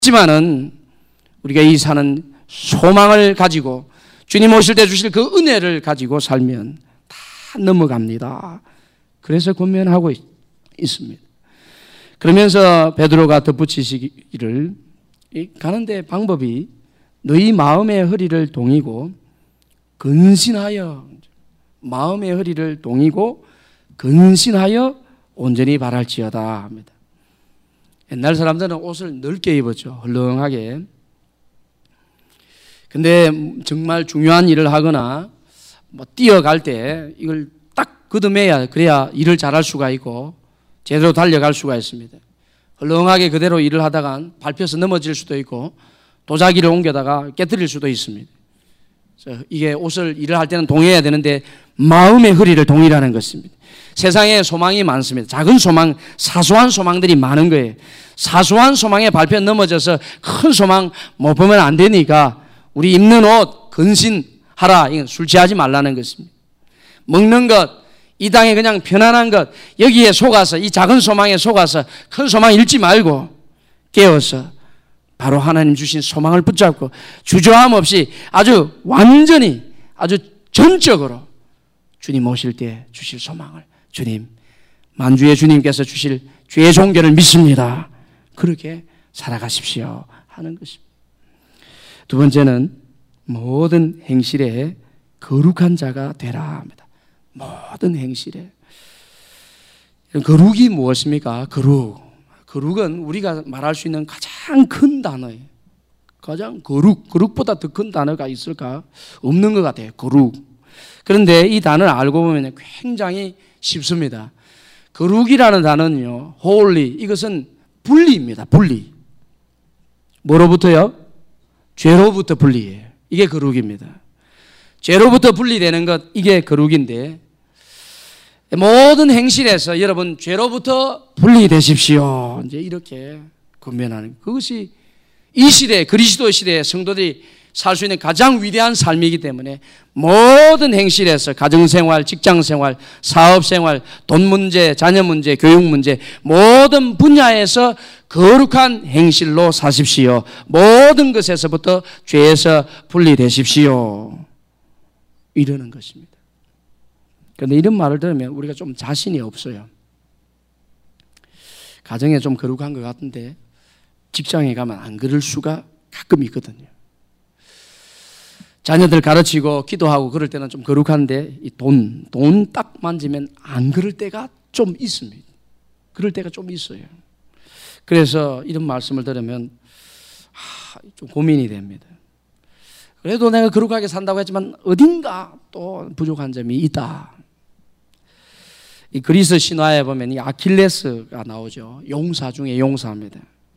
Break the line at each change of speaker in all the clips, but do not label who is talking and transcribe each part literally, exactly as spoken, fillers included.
하지만은 우리가 이 사는 소망을 가지고 주님 오실 때 주실 그 은혜를 가지고 살면 다 넘어갑니다. 그래서 권면하고 있습니다. 그러면서 베드로가 덧붙이시기를 가는데 방법이 너희 마음의 허리를 동이고 근신하여 마음의 허리를 동이고 근신하여 온전히 바랄지어다 합니다. 옛날 사람들은 옷을 넓게 입었죠. 헐렁하게. 근데 정말 중요한 일을 하거나 뭐 뛰어갈 때 이걸 딱 걷어매야 그래야 일을 잘할 수가 있고 제대로 달려갈 수가 있습니다. 헐렁하게 그대로 일을 하다가 밟혀서 넘어질 수도 있고 도자기를 옮겨다가 깨뜨릴 수도 있습니다. 이게 옷을 일을 할 때는 동해야 되는데 마음의 허리를 동이라는 것입니다. 세상에 소망이 많습니다. 작은 소망, 사소한 소망들이 많은 거예요. 사소한 소망에 밟혀 넘어져서 큰 소망 못 보면 안 되니까 우리 입는 옷 근신하라. 이건 술 취하지 말라는 것입니다. 먹는 것, 이 땅에 그냥 편안한 것, 여기에 속아서 이 작은 소망에 속아서 큰 소망 잃지 말고 깨어서 바로 하나님 주신 소망을 붙잡고 주저함 없이 아주 완전히 아주 전적으로 주님 오실 때 주실 소망을 주님, 만주의 주님께서 주실 주의 종교를 믿습니다. 그렇게 살아가십시오 하는 것입니다. 두 번째는 모든 행실에 거룩한 자가 되라 합니다. 모든 행실에. 거룩이 무엇입니까? 거룩. 거룩은 우리가 말할 수 있는 가장 큰 단어예요. 가장 거룩, 거룩보다 더 큰 단어가 있을까? 없는 것 같아요. 거룩. 그런데 이 단어를 알고 보면 굉장히 쉽습니다. 거룩이라는 단어는요, holy, 이것은 분리입니다. 분리. 뭐로부터요? 죄로부터 분리예요. 이게 거룩입니다. 죄로부터 분리되는 것, 이게 거룩인데 모든 행실에서 여러분 죄로부터 분리되십시오. 이제 이렇게 권면하는 그것이 이 시대, 그리스도 시대의 성도들이 살 수 있는 가장 위대한 삶이기 때문에 모든 행실에서 가정생활, 직장생활, 사업생활, 돈 문제, 자녀 문제, 교육 문제 모든 분야에서 거룩한 행실로 사십시오. 모든 것에서부터 죄에서 분리되십시오. 이러는 것입니다. 그런데 이런 말을 들으면 우리가 좀 자신이 없어요. 가정에 좀 거룩한 것 같은데 직장에 가면 안 그럴 수가 가끔 있거든요. 자녀들 가르치고 기도하고 그럴 때는 좀 거룩한데 이 돈, 돈 딱 만지면 안 그럴 때가 좀 있습니다. 그럴 때가 좀 있어요. 그래서 이런 말씀을 들으면 아, 좀 고민이 됩니다. 그래도 내가 거룩하게 산다고 했지만 어딘가 또 부족한 점이 있다. 이 그리스 신화에 보면 이 아킬레스가 나오죠. 용사 중에 용사입니다.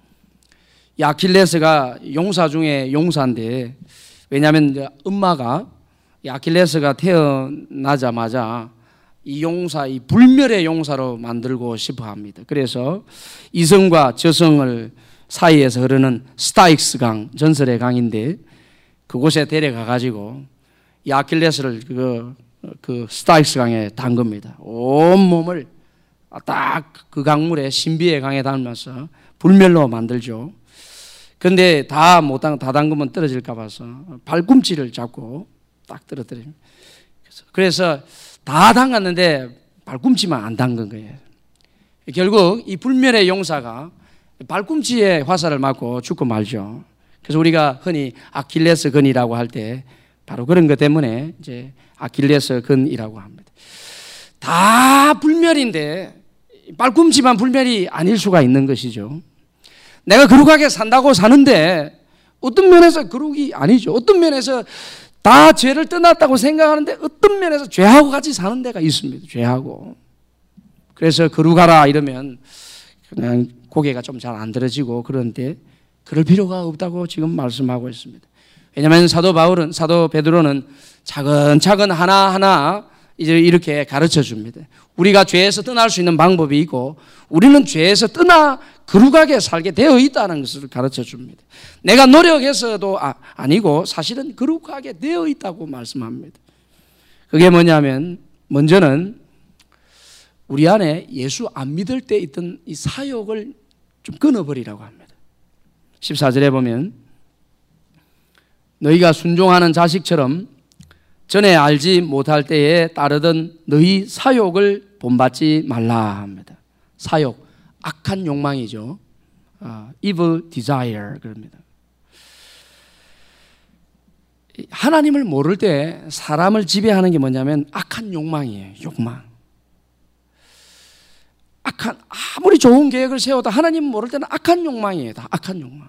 이 아킬레스가 용사 중에 용사인데 왜냐하면 엄마가 이 아킬레스가 태어나자마자 이 용사, 이 불멸의 용사로 만들고 싶어 합니다. 그래서 이성과 저성을 사이에서 흐르는 스타익스 강, 전설의 강인데 그곳에 데려가 가지고 이 아킬레스를 그, 그 스타익스 강에 담급니다. 온 몸을 딱 그 강물에 신비의 강에 담으면서 불멸로 만들죠. 그런데 다 못 다 담그면 떨어질까 봐서 발꿈치를 잡고 딱 떨어뜨립니다. 그래서 다 담갔는데 발꿈치만 안 담근 거예요. 결국 이 불멸의 용사가 발꿈치에 화살을 맞고 죽고 말죠. 그래서 우리가 흔히 아킬레스 건이라고 할 때 바로 그런 것 때문에 이제 아킬레스 건이라고 합니다. 다 불멸인데 발꿈치만 불멸이 아닐 수가 있는 것이죠. 내가 거룩하게 산다고 사는데 어떤 면에서 거룩이 아니죠. 어떤 면에서 다 죄를 떠났다고 생각하는데 어떤 면에서 죄하고 같이 사는 데가 있습니다. 죄하고. 그래서 거룩하라 이러면 그냥 고개가 좀 잘 안 들어지고 그런데 그럴 필요가 없다고 지금 말씀하고 있습니다. 왜냐하면 사도 바울은, 사도 베드로는 차근차근 하나하나 이제 이렇게 가르쳐 줍니다. 우리가 죄에서 떠날 수 있는 방법이 있고 우리는 죄에서 떠나 거룩하게 살게 되어 있다는 것을 가르쳐 줍니다. 내가 노력해서도 아, 아니고 사실은 거룩하게 되어 있다고 말씀합니다. 그게 뭐냐면 먼저는 우리 안에 예수 안 믿을 때 있던 이 사욕을 좀 끊어버리라고 합니다. 십사 절에 보면 너희가 순종하는 자식처럼 전에 알지 못할 때에 따르던 너희 사욕을 본받지 말라 합니다. 사욕, 악한 욕망이죠. uh, evil desire 그럽니다. 하나님을 모를 때 사람을 지배하는 게 뭐냐면 악한 욕망이에요. 욕망. 악한, 아무리 좋은 계획을 세워도 하나님 모를 때는 악한 욕망이에요. 다 악한 욕망.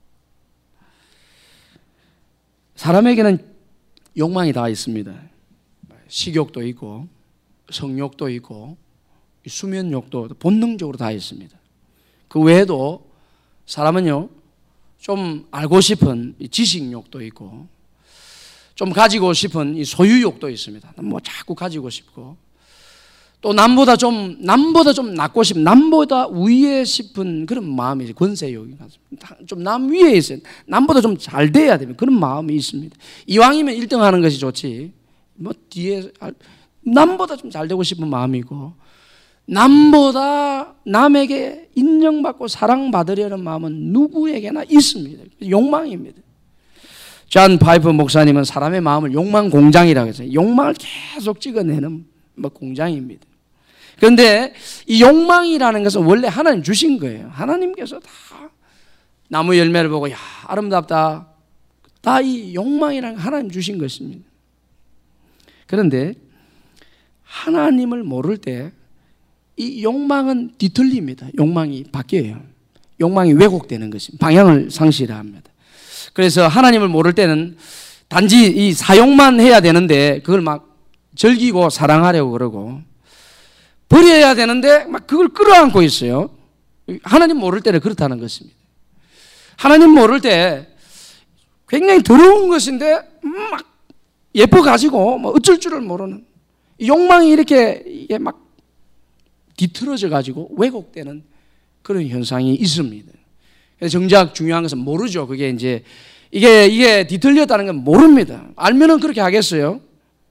사람에게는 욕망이 다 있습니다. 식욕도 있고 성욕도 있고 수면욕도 본능적으로 다 있습니다. 그 외에도 사람은요 좀 알고 싶은 지식욕도 있고 좀 가지고 싶은 이 소유욕도 있습니다. 뭐 자꾸 가지고 싶고 또 남보다 좀 남보다 좀 낫고 싶은 남보다 위에 싶은 그런 마음이 권세욕이 좀 남 위에 있어요. 남보다 좀 잘 돼야 되는 그런 마음이 있습니다. 이왕이면 일 등 하는 것이 좋지. 뭐 뒤에 남보다 좀 잘 되고 싶은 마음이고 남보다 남에게 인정받고 사랑받으려는 마음은 누구에게나 있습니다. 욕망입니다. 존 파이프 목사님은 사람의 마음을 욕망 공장이라고 해서 욕망을 계속 찍어내는 뭐 공장입니다. 그런데 이 욕망이라는 것은 원래 하나님 주신 거예요. 하나님께서 다 나무 열매를 보고 야 아름답다. 다 이 욕망이라는 하나님 주신 것입니다. 그런데 하나님을 모를 때 이 욕망은 뒤틀립니다. 욕망이 바뀌어요. 욕망이 왜곡되는 것입니다. 방향을 상실합니다. 그래서 하나님을 모를 때는 단지 이 사용만 해야 되는데 그걸 막 즐기고 사랑하려고 그러고 버려야 되는데 막 그걸 끌어안고 있어요. 하나님 모를 때는 그렇다는 것입니다. 하나님 모를 때 굉장히 더러운 것인데 막 예뻐가지고 뭐 어쩔 줄을 모르는 욕망이 이렇게 이게 막 뒤틀어져 가지고 왜곡되는 그런 현상이 있습니다. 그래서 정작 중요한 것은 모르죠. 그게 이제 이게 이게 뒤틀렸다는 건 모릅니다. 알면은 그렇게 하겠어요.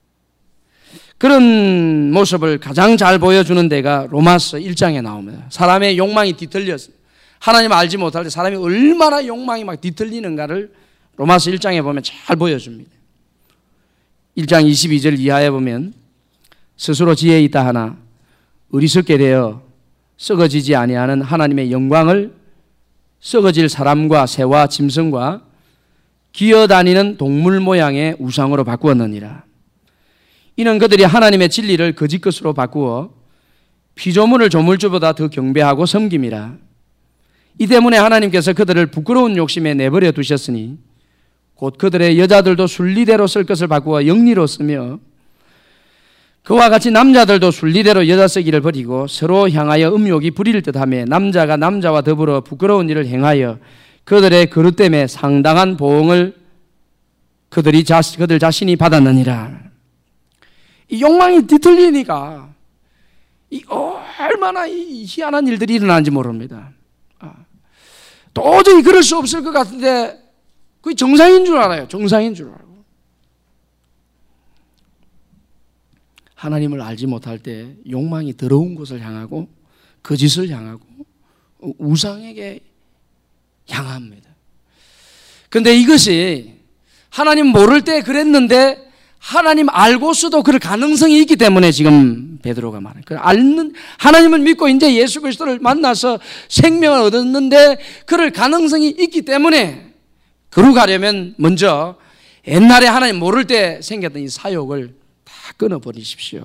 그런 모습을 가장 잘 보여주는 데가 로마서 일 장에 나옵니다. 사람의 욕망이 뒤틀렸어요. 하나님 알지 못할 때 사람이 얼마나 욕망이 막 뒤틀리는가를 로마서 일 장에 보면 잘 보여줍니다. 일 장 이십이 절 이하에 보면 스스로 지혜 있다 하나 어리석게 되어 썩어지지 아니하는 하나님의 영광을 썩어질 사람과 새와 짐승과 기어다니는 동물 모양의 우상으로 바꾸었느니라. 이는 그들이 하나님의 진리를 거짓 것으로 바꾸어 피조물을 조물주보다 더 경배하고 섬김이라. 이 때문에 하나님께서 그들을 부끄러운 욕심에 내버려 두셨으니 곧 그들의 여자들도 순리대로 쓸 것을 바꾸어 영리로 쓰며 그와 같이 남자들도 순리대로 여자 쓰기를 버리고 서로 향하여 음욕이 부릴 듯하며 남자가 남자와 더불어 부끄러운 일을 행하여 그들의 그릇 때문에 상당한 보응을 그들이 자, 그들 자신이 받았느니라. 이 욕망이 뒤틀리니까 이 얼마나 이 희한한 일들이 일어나는지 모릅니다. 도저히 그럴 수 없을 것 같은데 그게 정상인 줄 알아요. 정상인 줄 알고. 하나님을 알지 못할 때 욕망이 더러운 곳을 향하고 거짓을 향하고 우상에게 향합니다. 그런데 이것이 하나님 모를 때 그랬는데 하나님 알고서도 그럴 가능성이 있기 때문에 지금 베드로가 말해요. 그 알는 하나님을 믿고 이제 예수 그리스도를 만나서 생명을 얻었는데 그럴 가능성이 있기 때문에 그로 가려면 먼저 옛날에 하나님 모를 때 생겼던 이 사욕을 다 끊어버리십시오.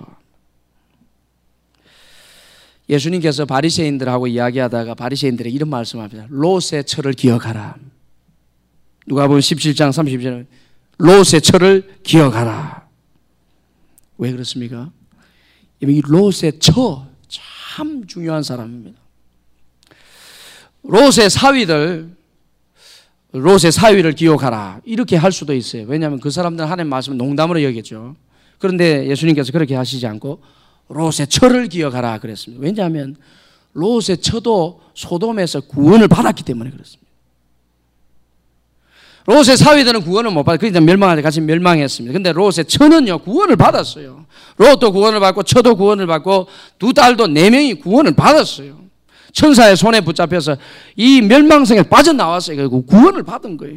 예수님께서 바리새인들하고 이야기하다가 바리새인들에게 이런 말씀합니다. 롯의 철을 기억하라. 누가복음 십칠 장 삼십 절에 롯의 철을 기억하라. 왜 그렇습니까? 이 롯의 처 참 중요한 사람입니다. 롯의 사위들 롯의 사위를 기억하라 이렇게 할 수도 있어요. 왜냐하면 그 사람들은 하나님의 말씀을 농담으로 여겼죠. 그런데 예수님께서 그렇게 하시지 않고 롯의 처를 기억하라 그랬습니다. 왜냐하면 롯의 처도 소돔에서 구원을 받았기 때문에 그렇습니다. 롯의 사위들은 구원을 못 받았어요. 그러니까 멸망할 때 같이 멸망했습니다. 그런데 롯의 처는요 구원을 받았어요. 롯도 구원을 받고 처도 구원을 받고 두 딸도 네 명이 구원을 받았어요. 천사의 손에 붙잡혀서 이 멸망성에 빠져나왔어요. 그리고 구원을 받은 거예요.